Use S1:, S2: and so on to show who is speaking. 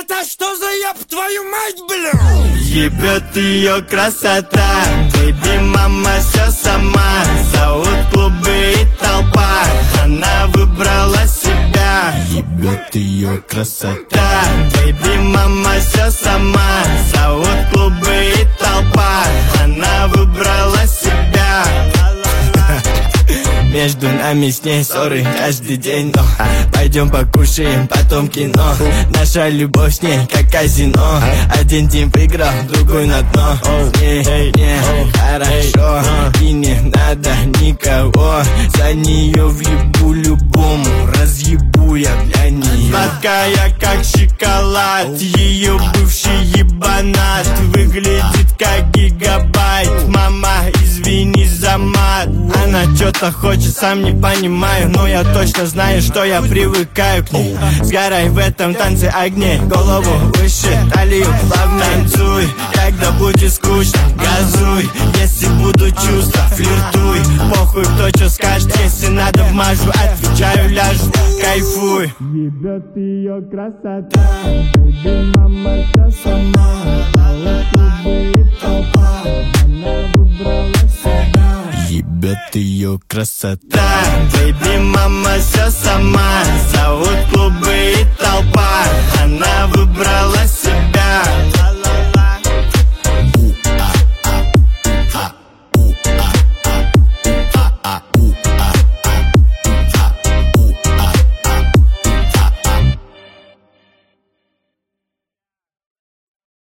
S1: Это что за еб твою мать, бля?
S2: Ебет ее красота, бэйби мама все сама. Зовут клубы и толпа, она выбрала себя. Ебет ее красота, бэйби мама все сама. Зовут клубы и толпа, она выбрала себя. Между нами с ней ссоры каждый день, но пойдем покушаем, потом кино. Наша любовь с ней как казино. Один день выиграл, другой на дно. С ней не хорошо, и не надо никого. За нее въебу любому, разъебу я для нее. Сладкая как шоколад, ее бывший ебанат. Выглядит как гигабайт, мама, извини за мат. Она что-то хочет, сам не понимаю, но я точно знаю, что я привыкаю к ней. Сгорай в этом танце огней, голову выше, талию плавно танцуй. Когда будет скучно, газуй. Если будут чувства, флиртуй. Похуй, кто что скажет, если надо вмажу. Отвечаю, ляжу, кайфуй. Ебет ее красота, бэйби мама все сама. Клубы и толпа, она выбрала себя. Ебет ее красота, бэйби мама все сама. Зовут клубы и толпа, она выбрала себя.